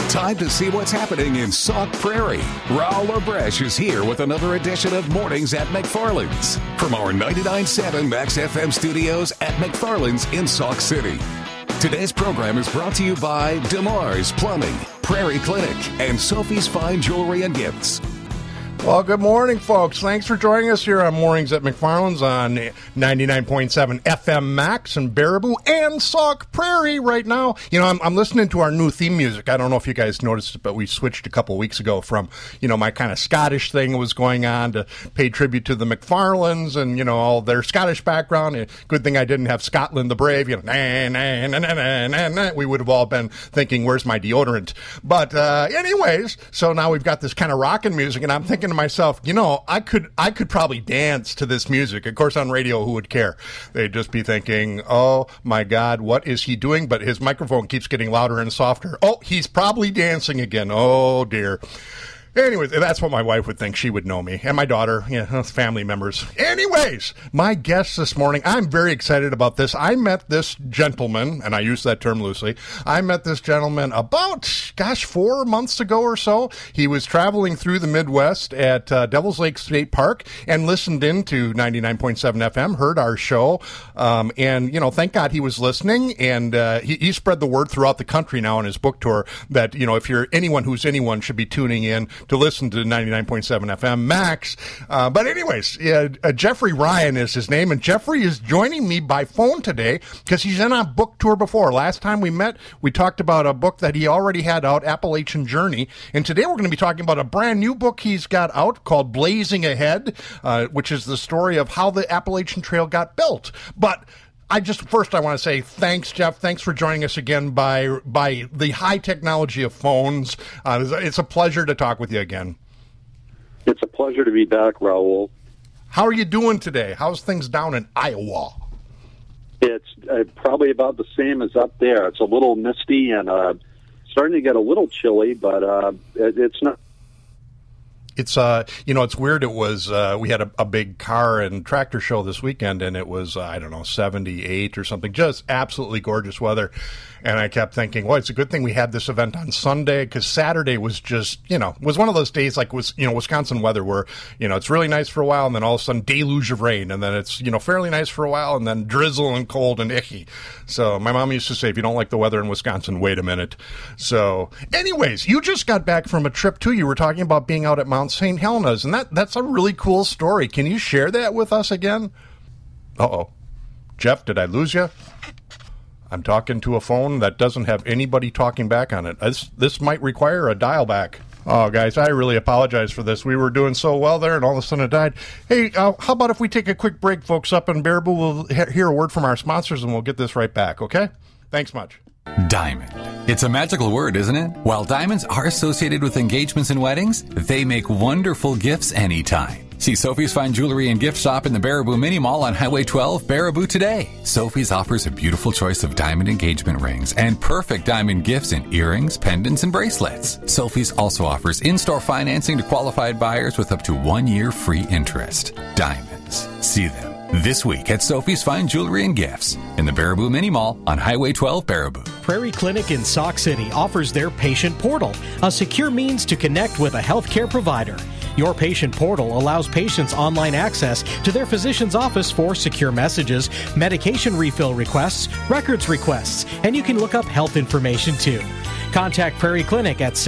Time to see what's happening in Sauk Prairie. Raul Labresh is here with another edition of Mornings at McFarland's from our 99.7 Max FM studios at McFarland's in Sauk City. Today's program is brought to you by DeMars Plumbing, Prairie Clinic, and Sophie's Fine Jewelry and Gifts. Well, good morning, folks. Thanks for joining us here on Mornings at McFarland's on 99.7 FM Max and Baraboo and Sauk Prairie right now. You know, I'm listening to our new theme music. I don't know if you guys noticed it, but we switched a couple weeks ago from, you know, my kind of Scottish thing was going on to pay tribute to the McFarlands and, you know, all their Scottish background. Good thing I didn't have Scotland the Brave. You know, nah, nah, nah, nah, nah, nah. We would have all been thinking, where's my deodorant? But anyways, so now we've got this kind of rockin' music, and I'm thinking to myself, you know, I could probably dance to this music. Of course, on radio, who would care? They'd just be thinking, oh my God, what is he doing? But his microphone keeps getting louder and softer. Oh, he's probably dancing again. Oh dear. Anyways, that's what my wife would think. She would know me. And my daughter, family members. Anyways, my guest this morning, I'm very excited about this. I met this gentleman, and I use that term loosely. I met this gentleman about, 4 months ago or so. He was traveling through the Midwest at Devil's Lake State Park and listened into 99.7 FM, heard our show. And, you know, thank God he was listening. And he spread the word throughout the country now on his book tour that, you know, if you're anyone who's anyone should be tuning in to listen to 99.7 FM Max. But anyways, Jeffrey Ryan is his name, and Jeffrey is joining me by phone today because he's in a book tour before. Last time we met, we talked about a book that he already had out, Appalachian Journey, and today we're going to be talking about a brand new book he's got out called Blazing Ahead, which is the story of how the Appalachian Trail got built. But I want to say thanks, Jeff. Thanks for joining us again by the high technology of phones. It's a pleasure to talk with you again. It's a pleasure to be back, Raul. How are you doing today? How's things down in Iowa? It's probably about the same as up there. It's a little misty and starting to get a little chilly, but it's not. It's, it's weird. It was, we had a big car and tractor show this weekend, and it was, 78 or something, just absolutely gorgeous weather. And I kept thinking, well, it's a good thing we had this event on Sunday, because Saturday was just, was one of those days like Wisconsin weather where, it's really nice for a while, and then all of a sudden deluge of rain, and then it's, fairly nice for a while, and then drizzle and cold and icky. So my mom used to say, if you don't like the weather in Wisconsin, wait a minute. So anyways, you just got back from a trip too. You were talking about being out at Mount St. Helena's, and that's a really cool story. Can you share that with us again? Uh-oh. Jeff, did I lose you? I'm talking to a phone that doesn't have anybody talking back on it. This might require a dial back. Oh, guys, I really apologize for this. We were doing so well there, and all of a sudden it died. Hey, how about if we take a quick break, folks? Up in Baraboo, we'll hear a word from our sponsors, and we'll get this right back, okay? Thanks much. Diamond. It's a magical word, isn't it? While diamonds are associated with engagements and weddings, they make wonderful gifts anytime. See Sophie's Fine Jewelry and Gift Shop in the Baraboo Mini Mall on Highway 12, Baraboo today. Sophie's offers a beautiful choice of diamond engagement rings and perfect diamond gifts in earrings, pendants, and bracelets. Sophie's also offers in-store financing to qualified buyers with up to 1 year free interest. Diamonds. See them this week at Sophie's Fine Jewelry and Gifts in the Baraboo Mini Mall on Highway 12, Baraboo. Prairie Clinic in Sauk City offers their Patient Portal, a secure means to connect with a healthcare provider. Your Patient Portal allows patients online access to their physician's office for secure messages, medication refill requests, records requests, and you can look up health information too. Contact Prairie Clinic at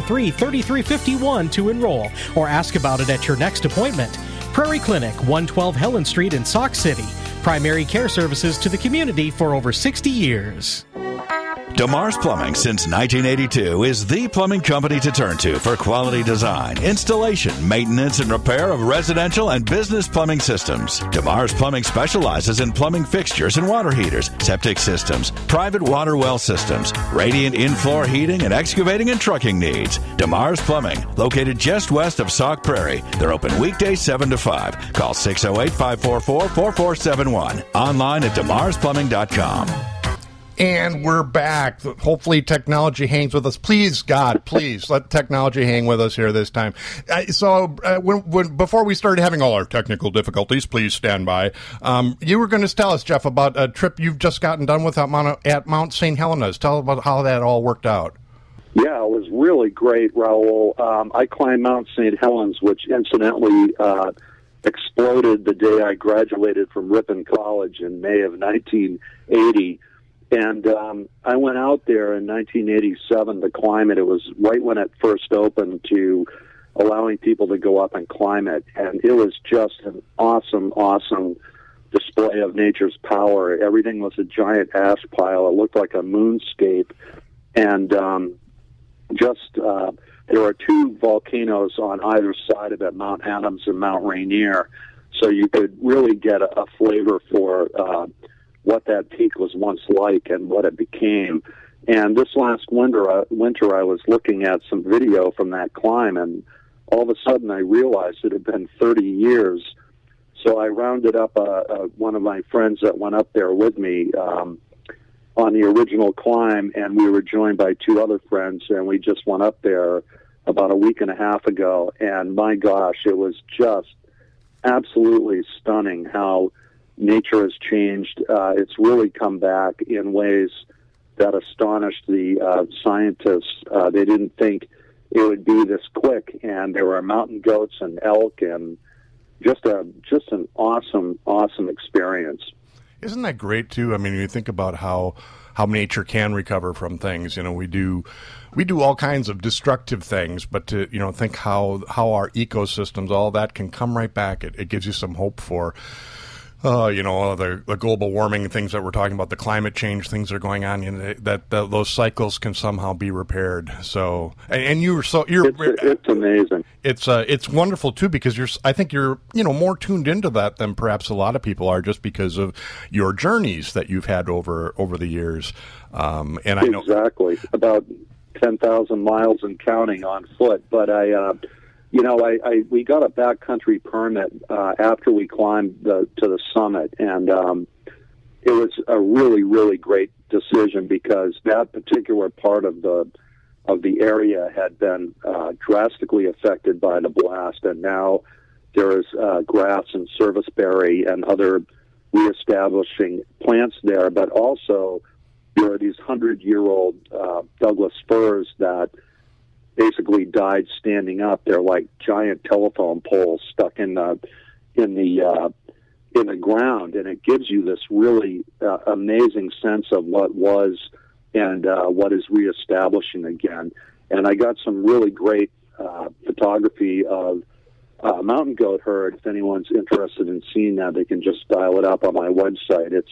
643-3351 to enroll or ask about it at your next appointment. Prairie Clinic, 112 Helen Street in Sauk City. Primary care services to the community for over 60 years. DeMars Plumbing since 1982 is the plumbing company to turn to for quality design, installation, maintenance, and repair of residential and business plumbing systems. DeMars Plumbing specializes in plumbing fixtures and water heaters, septic systems, private water well systems, radiant in-floor heating, and excavating and trucking needs. DeMars Plumbing, located just west of Sauk Prairie. They're open weekdays 7 to 5. Call 608-544-4471. Online at demarsplumbing.com. And we're back. Hopefully technology hangs with us. Please, God, please let technology hang with us here this time. Before we started having all our technical difficulties, please stand by. You were going to tell us, Jeff, about a trip you've just gotten done with at Mount St. Helena's. Tell us about how that all worked out. Yeah, it was really great, Raul. I climbed Mount St. Helens, which incidentally exploded the day I graduated from Ripon College in May of 1980. And I went out there in 1987 to climb it. It was right when it first opened to allowing people to go up and climb it. And it was just an awesome, awesome display of nature's power. Everything was a giant ash pile. It looked like a moonscape. And there are two volcanoes on either side of it, Mount Adams and Mount Rainier. So you could really get a flavor for what that peak was once like and what it became. And this last winter I was looking at some video from that climb, and all of a sudden I realized it had been 30 years. So I rounded up one of my friends that went up there with me on the original climb, and we were joined by two other friends, and we just went up there about a week and a half ago. And my gosh, it was just absolutely stunning how nature has changed. It's really come back in ways that astonished the scientists. They didn't think it would be this quick, and there were mountain goats and elk, and just an awesome experience. Isn't that great too? I mean, you think about how nature can recover from things. You know, we do all kinds of destructive things, but to think how our ecosystems, all that can come right back. It gives you some hope for. The global warming things that we're talking about, the climate change things that are going on, that those cycles can somehow be repaired. So, and it's amazing. It's wonderful too, because I think you're more tuned into that than perhaps a lot of people are, just because of your journeys that you've had over the years. And I know exactly about 10,000 miles and counting on foot, but we got a backcountry permit after we climbed to the summit, and it was a really, really great decision, because that particular part of the area had been drastically affected by the blast, and now there is grass and serviceberry and other reestablishing plants there, but also there are these 100-year-old Douglas firs that basically died standing up. They're like giant telephone poles stuck in the ground, and it gives you this really amazing sense of what was and what is reestablishing again. And I got some really great photography of mountain goat herd. If anyone's interested in seeing that, they can just dial it up on my website. It's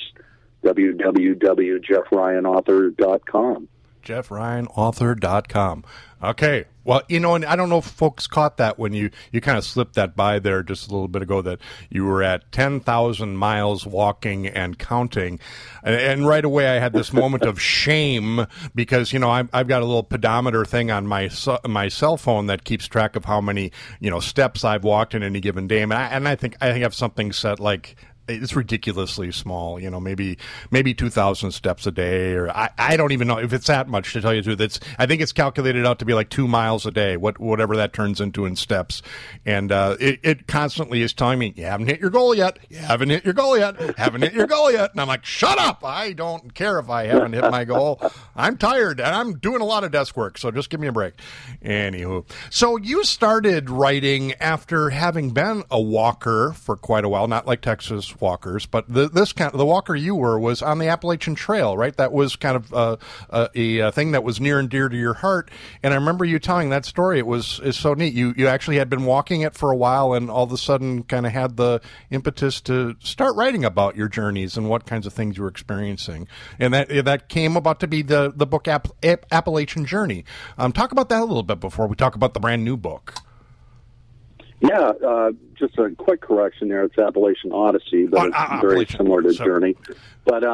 www.jeffryanauthor.com. jeffryanauthor.com. Okay. Well, and I don't know if folks caught that when you kind of slipped that by there just a little bit ago, that you were at 10,000 miles walking and counting. And right away I had this moment of shame, because, I've got a little pedometer thing on my cell phone that keeps track of how many, steps I've walked in any given day. And I think I have something set like, it's ridiculously small, maybe 2,000 steps a day, or I don't even know if it's that much, to tell you the truth. I think it's calculated out to be like 2 miles a day, whatever that turns into in steps. And it constantly is telling me, you haven't hit your goal yet. You haven't hit your goal yet. Haven't hit your goal yet. And I'm like, shut up. I don't care if I haven't hit my goal. I'm tired and I'm doing a lot of desk work, so just give me a break. Anywho, so you started writing after having been a walker for quite a while, not like Texas walkers, but the walker you were was on the Appalachian Trail, right? That was kind of a thing that was near and dear to your heart. And I remember you telling that story. It's so neat. You actually had been walking it for a while, and all of a sudden kind of had the impetus to start writing about your journeys and what kinds of things you were experiencing. And that came about to be the book Appalachian Journey. Talk about that a little bit before we talk about the brand new book. Yeah, just a quick correction there. It's Appalachian Odyssey, but it's very similar to Journey. But,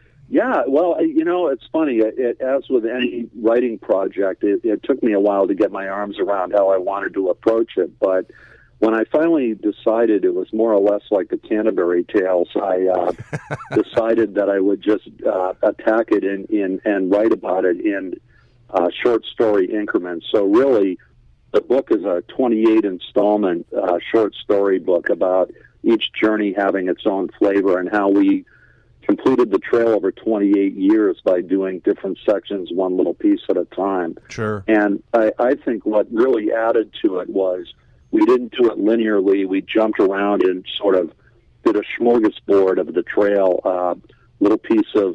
it's funny. As with any writing project, it took me a while to get my arms around how I wanted to approach it. But when I finally decided it was more or less like the Canterbury Tales, I decided that I would just attack it and write about it in short story increments. So really, the book is a 28-installment short story book about each journey having its own flavor, and how we completed the trail over 28 years by doing different sections, one little piece at a time. Sure. And I think what really added to it was we didn't do it linearly. We jumped around and sort of did a smorgasbord of the trail, little piece of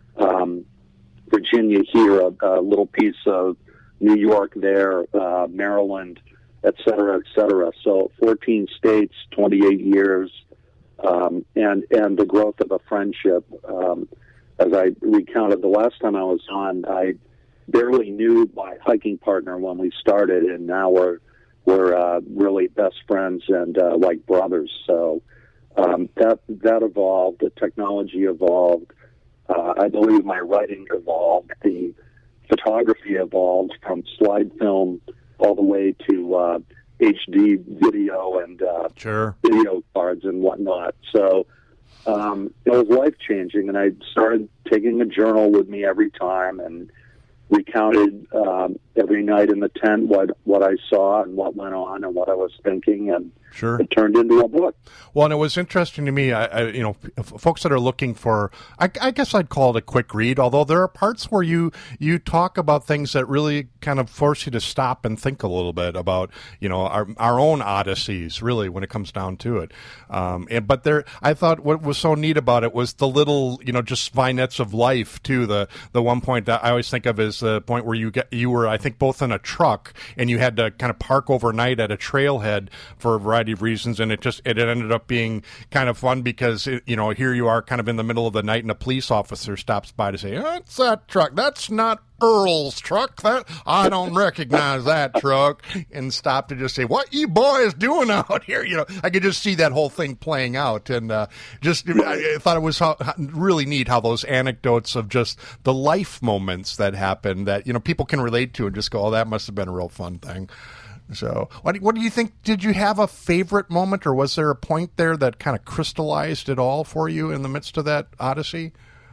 Virginia here, a little piece of New York there, Maryland, et cetera, et cetera. So 14 states, 28 years, and the growth of a friendship. As I recounted the last time I was on, I barely knew my hiking partner when we started, and now we're really best friends and like brothers. So that evolved. The technology evolved. I believe my writing evolved. The photography evolved from slide film all the way to HD video and Sure. video cards and whatnot. So it was life-changing, and I started taking a journal with me every time and recounted every night in the tent what I saw and what went on and what I was thinking, and Sure. it turned into a book. Well, and it was interesting to me, folks that are looking for, I guess I'd call it a quick read, although there are parts where you talk about things that really kind of force you to stop and think a little bit about, our own odysseys, really, when it comes down to it. But there, I thought what was so neat about it was the little, just vignettes of life, too. The one point that I always think of is the point where you were, I think, both in a truck, and you had to kind of park overnight at a trailhead for a variety of reasons, and it ended up being kind of fun because here you are kind of in the middle of the night, and a police officer stops by to say, "That's that truck. That's not Earl's truck. That I don't recognize that truck," and stop to just say, "What you boys doing out here?" I could just see that whole thing playing out, and I thought it was really neat how those anecdotes of just the life moments that happen that people can relate to and just go, "Oh, that must have been a real fun thing." So, what do you think? Did you have a favorite moment, or was there a point there that kind of crystallized it all for you in the midst of that odyssey?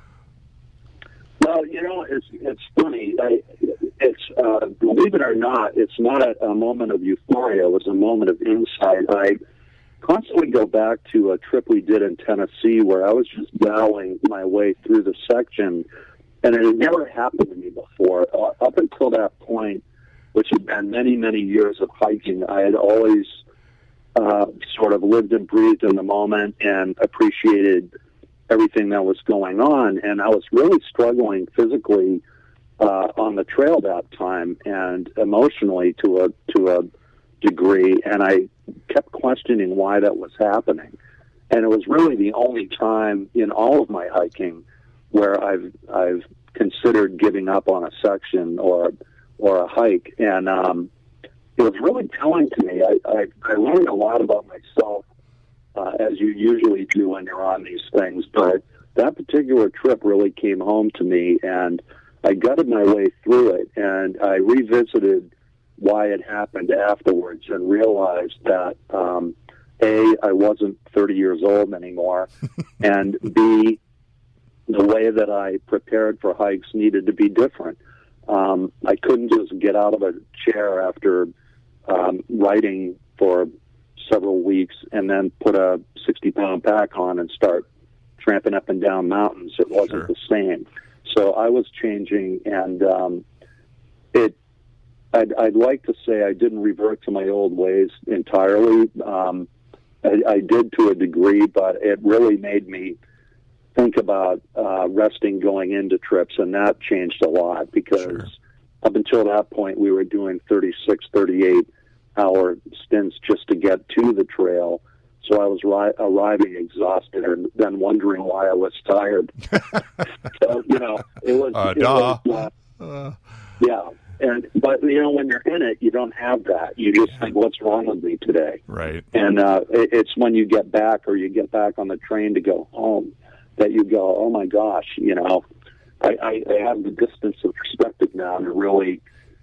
Well, it's funny. Believe it or not, it's not a moment of euphoria. It was a moment of insight. I constantly go back to a trip we did in Tennessee where I was just bowing my way through the section, and it had never happened to me before. Up until that point, which had been many, many years of hiking, I had always sort of lived and breathed in the moment and appreciated everything that was going on. And I was really struggling physically on the trail that time and emotionally to a degree. And I kept questioning why that was happening. And it was really the only time in all of my hiking where I've considered giving up on a section or a hike, and it was really telling to me. I learned a lot about myself, as you usually do when you're on these things, but that particular trip really came home to me, and I gutted my way through it, and I revisited why it happened afterwards and realized that, A, I wasn't 30 years old anymore, and B, the way that I prepared for hikes needed to be different. I couldn't just get out of a chair after writing for several weeks and then put a 60-pound pack on and start tramping up and down mountains. It wasn't the same. So I was changing, and I'd like to say I didn't revert to my old ways entirely. I did to a degree, but it really made me think about resting going into trips, and that changed a lot because up until that point we were doing 36, 38-hour stints just to get to the trail. So I was arriving exhausted and then wondering why I was tired. So, it was... yeah. But when you're in it, you don't have that. You just think, what's wrong with me today? Right. And it's when you get back or you get back on the train to go home that you go, oh my gosh, I have the distance of perspective now to really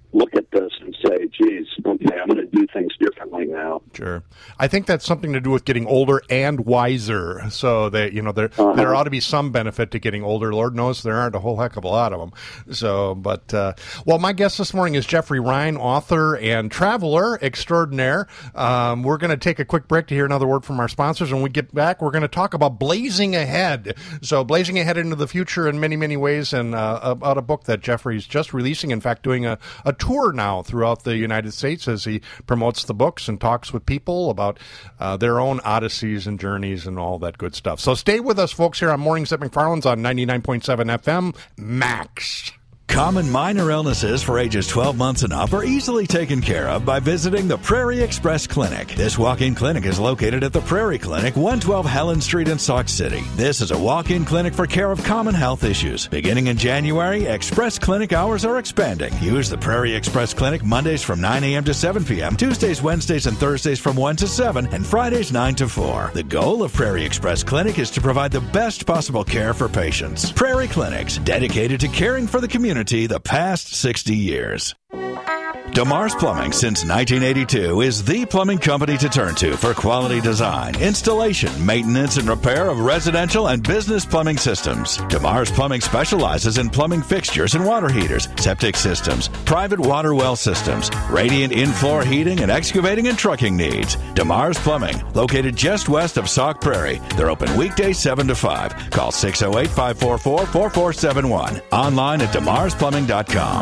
look at this and say, geez, okay, I'm going to do things differently now. Sure. I think that's something to do with getting older and wiser. So that, there ought to be some benefit to getting older. Lord knows there aren't a whole heck of a lot of them. So, but, well, my guest this morning is Jeffrey Ryan, author and traveler extraordinaire. We're going to take a quick break to hear another word from our sponsors. When we get back, we're going to talk about blazing ahead. So blazing ahead into the future in many, many ways, and about a book that Jeffrey's just releasing. In fact, doing a tour now throughout the United States as he promotes the books and talks with people about their own odysseys and journeys and all that good stuff. So stay with us, folks, here on Mornings at McFarland's on 99.7 FM Max. Common minor illnesses for ages 12 months and up are easily taken care of by visiting the Prairie Express Clinic. This walk-in clinic is located at the Prairie Clinic, 112 Helen Street in Sauk City. This is a walk-in clinic for care of common health issues. Beginning in January, Express Clinic hours are expanding. Use the Prairie Express Clinic Mondays from 9 a.m. to 7 p.m., Tuesdays, Wednesdays, and Thursdays from 1 to 7, and Fridays 9 to 4. The goal of Prairie Express Clinic is to provide the best possible care for patients. Prairie Clinics, dedicated to caring for the community the past 60 years. DeMars Plumbing, since 1982, is the plumbing company to turn to for quality design, installation, maintenance, and repair of residential and business plumbing systems. DeMars Plumbing specializes in plumbing fixtures and water heaters, septic systems, private water well systems, radiant in-floor heating, and excavating and trucking needs. DeMars Plumbing, located just west of Sauk Prairie. They're open weekdays 7 to 5. Call 608-544-4471. Online at demarsplumbing.com.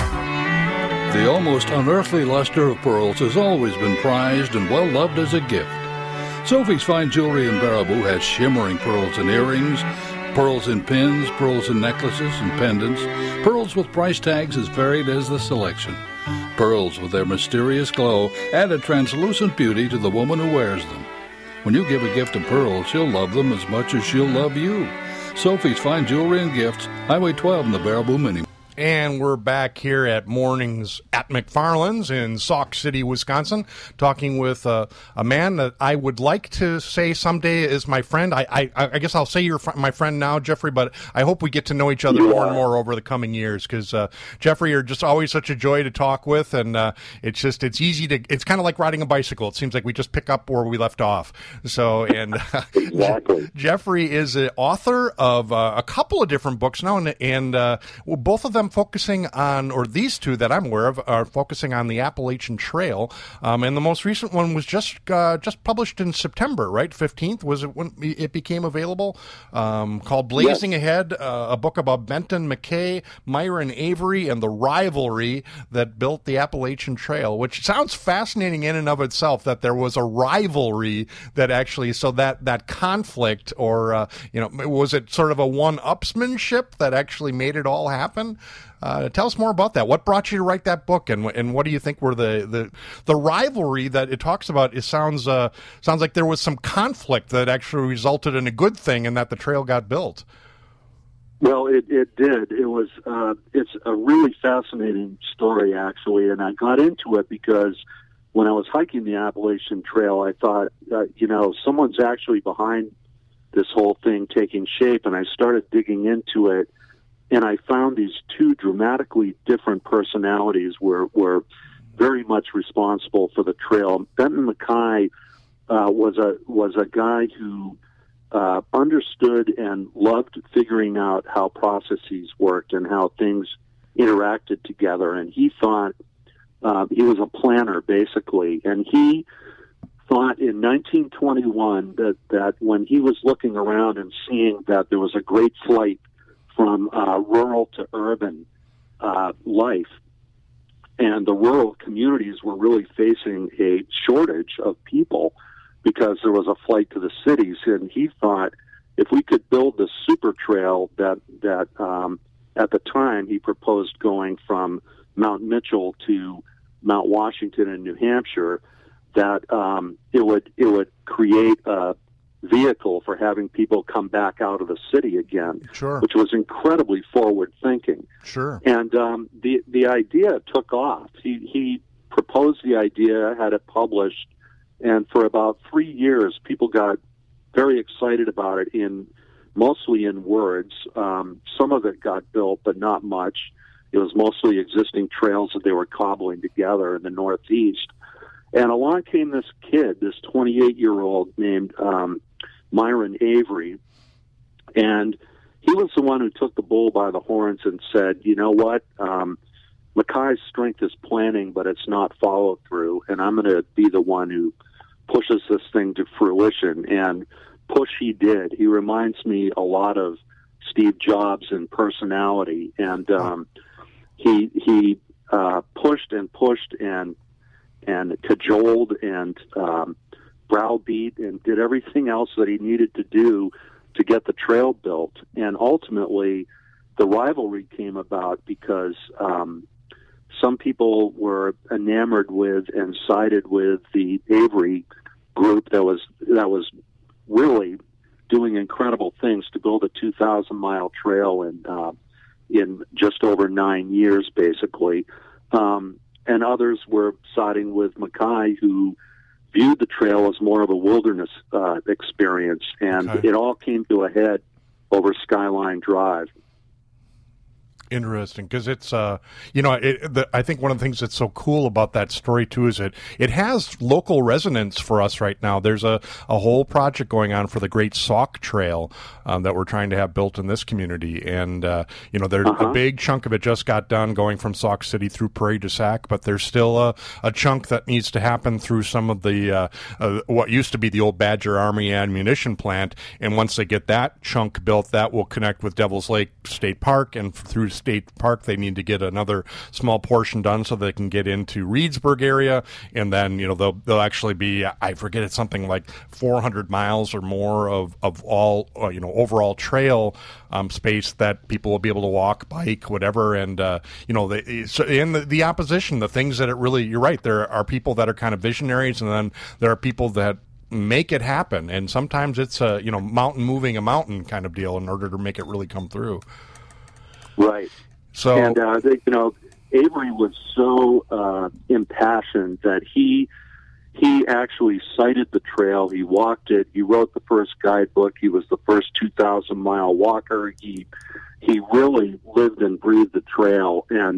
The almost unearthly luster of pearls has always been prized and well-loved as a gift. Sophie's Fine Jewelry in Baraboo has shimmering pearls in earrings, pearls in pins, pearls in necklaces and pendants, pearls with price tags as varied as the selection. Pearls with their mysterious glow add a translucent beauty to the woman who wears them. When you give a gift of pearls, she'll love them as much as she'll love you. Sophie's Fine Jewelry and Gifts, Highway 12 in the Baraboo Mini. And we're back here at Mornings at McFarland's in Sauk City, Wisconsin, talking with a man that I would like to say someday is my friend. I guess I'll say you're my friend now, Jeffrey, but I hope we get to know each other more and more over the coming years, because Jeffrey, you're just always such a joy to talk with, and it's easy to, it's kind of like riding a bicycle. It seems like we just pick up where we left off. So, and exactly. Jeffrey is an author of a couple of different books now, and both of them focusing on, or these two that I'm aware of, are focusing on the Appalachian Trail. And the most recent one was just published in September, right? 15th was it when it became available, called Blazing Ahead, a book about Benton MacKaye, Myron Avery, and the rivalry that built the Appalachian Trail, which sounds fascinating in and of itself, that there was a rivalry that actually, so that conflict, or, was it sort of a one-upsmanship that actually made it all happen? Tell us more about that. What brought you to write that book, and what do you think were the rivalry that it talks about? It sounds like there was some conflict that actually resulted in a good thing, and that the trail got built. Well, it did. It was it's a really fascinating story, actually, and I got into it because when I was hiking the Appalachian Trail, I thought, someone's actually behind this whole thing taking shape, and I started digging into it. And I found these two dramatically different personalities were very much responsible for the trail. Benton MacKaye was a guy who understood and loved figuring out how processes worked and how things interacted together. And he thought he was a planner, basically. And he thought in 1921 that when he was looking around and seeing that there was a great flight from rural to urban life, and the rural communities were really facing a shortage of people because there was a flight to the cities. And he thought if we could build the super trail that at the time he proposed going from Mount Mitchell to Mount Washington in New Hampshire, that it would create a vehicle for having people come back out of the city again, sure, which was incredibly forward thinking. Sure. And the idea took off. He proposed the idea, had it published, and for about 3 years, people got very excited about it, mostly in words. Some of it got built, but not much. It was mostly existing trails that they were cobbling together in the Northeast. And along came this kid, this 28-year-old named Myron Avery, and he was the one who took the bull by the horns and said, you know what, Mackay's strength is planning, but it's not follow through, and I'm going to be the one who pushes this thing to fruition. And push he did. He reminds me a lot of Steve Jobs in personality, and he pushed and pushed and cajoled and browbeat and did everything else that he needed to do to get the trail built. And ultimately, the rivalry came about because some people were enamored with and sided with the Avery group that was really doing incredible things to build a 2,000-mile trail in just over 9 years, basically. And others were siding with Mackay, who viewed the trail as more of a wilderness experience. And it all came to a head over Skyline Drive. Interesting, because it's I think one of the things that's so cool about that story too is it has local resonance for us right now. There's a whole project going on for the Great Sauk Trail that we're trying to have built in this community, and there's a big chunk of it just got done going from Sauk City through Prairie du Sac, but there's still a chunk that needs to happen through some of the what used to be the old Badger Army Ammunition Plant, and once they get that chunk built, that will connect with Devil's Lake State Park, and through State Park they need to get another small portion done so they can get into Reedsburg area, and then they'll actually be, I forget, it's something like 400 miles or more of all overall trail space that people will be able to walk, bike, whatever. And the opposition, the things that it really, you're right, there are people that are kind of visionaries, and then there are people that make it happen, and sometimes it's a mountain moving a mountain kind of deal in order to make it really come through. Right. So, and Avery was so impassioned that he actually sighted the trail. He walked it. He wrote the first guidebook. He was the first 2,000-mile walker. He really lived and breathed the trail, and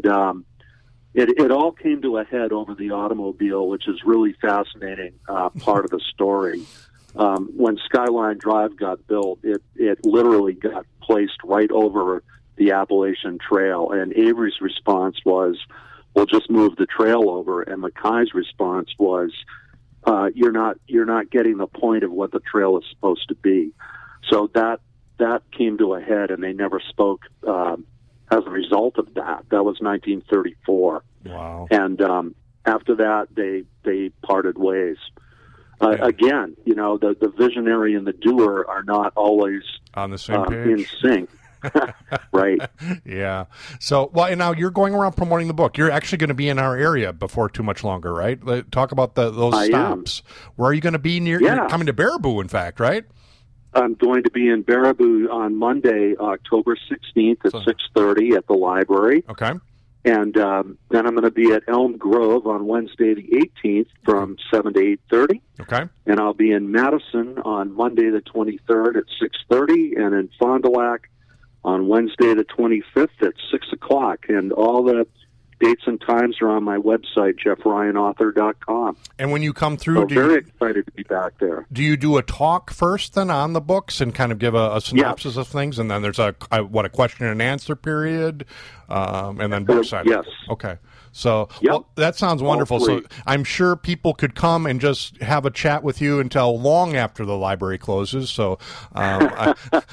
it all came to a head over the automobile, which is really fascinating part of the story. When Skyline Drive got built, it literally got placed right over the Appalachian Trail, and Avery's response was, "We'll just move the trail over," and Mackay's response was, "You're not getting the point of what the trail is supposed to be." So that came to a head, and they never spoke as a result of that. That was 1934. Wow. And after that, they parted ways. Again, the visionary and the doer are not always on the same page, in sync. Right. Yeah. So, well, and now you're going around promoting the book. You're actually going to be in our area before too much longer, right? Talk about those stops. Where are you going to be near? You're coming to Baraboo, in fact, right? I'm going to be in Baraboo on Monday, October 16th at 6:30 at the library. Okay. And then I'm going to be at Elm Grove on Wednesday the 18th from 7 to 8:30. Okay. And I'll be in Madison on Monday the 23rd at 6:30, and in Fond du Lac on Wednesday the 25th at 6 o'clock. And all the dates and times are on my website, jeffryanauthor.com. And when you come through... So very excited to be back there. Do you do a talk first then on the books and kind of give a synopsis of things? And then there's a question and answer period? And then book signing? Yes. Okay. So well, that sounds wonderful. So I'm sure people could come and just have a chat with you until long after the library closes. So I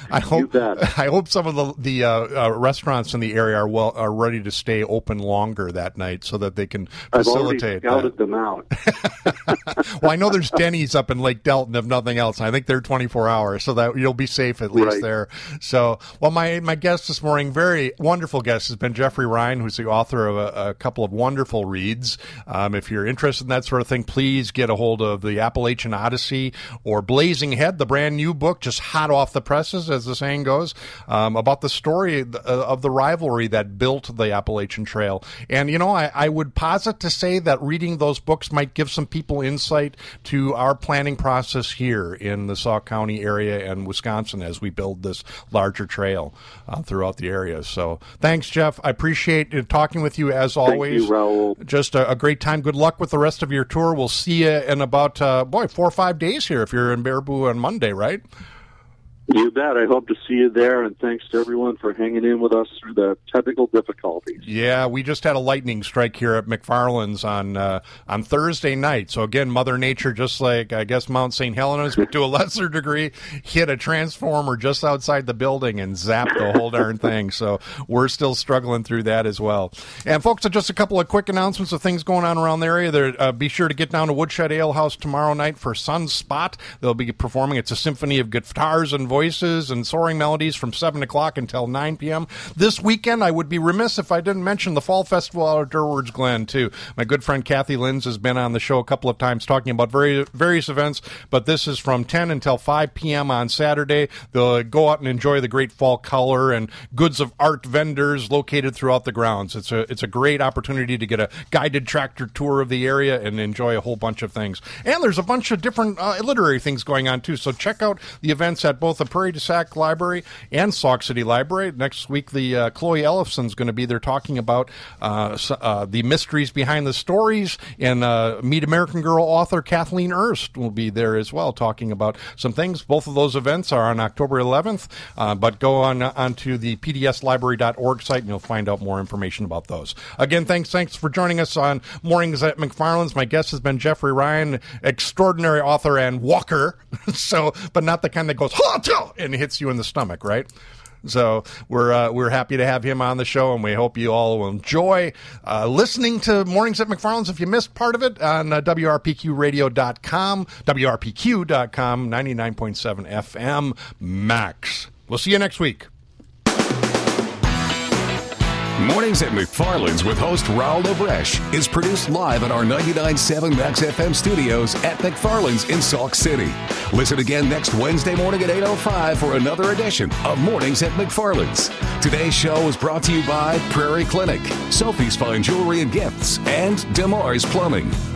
hope some of the restaurants in the area are ready to stay open longer that night so that they can facilitate I've already scouted them out. Well, I know there's Denny's up in Lake Delton, if nothing else. I think they're 24 hours, so that you'll be safe at least there. So, well, my guest this morning, very wonderful guest, has been Jeffrey Ryan, who's the author of a couple couple of wonderful reads. If you're interested in that sort of thing, please get a hold of the Appalachian Odyssey or Blazing Head, the brand new book, just hot off the presses, as the saying goes, about the story of the rivalry that built the Appalachian Trail. And, I would posit to say that reading those books might give some people insight to our planning process here in the Sauk County area and Wisconsin as we build this larger trail throughout the area. So thanks, Jeff. I appreciate talking with you as always. Thank you, Raul. Just a great time. Good luck with the rest of your tour. We'll see you in about, 4 or 5 days here if you're in Baraboo on Monday, right? You bet. I hope to see you there, and thanks to everyone for hanging in with us through the technical difficulties. Yeah, we just had a lightning strike here at McFarland's on Thursday night. So again, Mother Nature, just like I guess Mount St. Helena's, but to a lesser degree, hit a transformer just outside the building and zapped the whole darn thing. So we're still struggling through that as well. And folks, just a couple of quick announcements of things going on around the area. There, be sure to get down to Woodshed Ale House tomorrow night for Sunspot. They'll be performing. It's a symphony of guitars and voices and soaring melodies from 7 o'clock until 9 p.m. This weekend, I would be remiss if I didn't mention the Fall Festival out at Durward's Glen, too. My good friend Kathy Linz has been on the show a couple of times talking about various events, but this is from 10 until 5 p.m. on Saturday. They'll go out and enjoy the great fall color and goods of art vendors located throughout the grounds. It's a great opportunity to get a guided tractor tour of the area and enjoy a whole bunch of things. And there's a bunch of different literary things going on, too, so check out the events at both the Prairie du Sac Library and Sauk City Library. Next week, the Chloe Ellefson's going to be there talking about the mysteries behind the stories, and Meet American Girl author Kathleen Erst will be there as well talking about some things. Both of those events are on October 11th, but go onto the pdslibrary.org site and you'll find out more information about those. Again, thanks for joining us on Mornings at McFarland's. My guest has been Jeffrey Ryan, extraordinary author and walker, but not the kind that goes and hits you in the stomach, right? So we're happy to have him on the show, and we hope you all will enjoy listening to Mornings at McFarland's. If you missed part of it, on WRPQradio.com, WRPQ.com, 99.7 FM Max. We'll see you next week. Mornings at McFarland's with host Raul Labreche is produced live at our 99.7 Max FM studios at McFarland's in Sauk City. Listen again next Wednesday morning at 8:05 for another edition of Mornings at McFarland's. Today's show is brought to you by Prairie Clinic, Sophie's Fine Jewelry and Gifts, and DeMars Plumbing.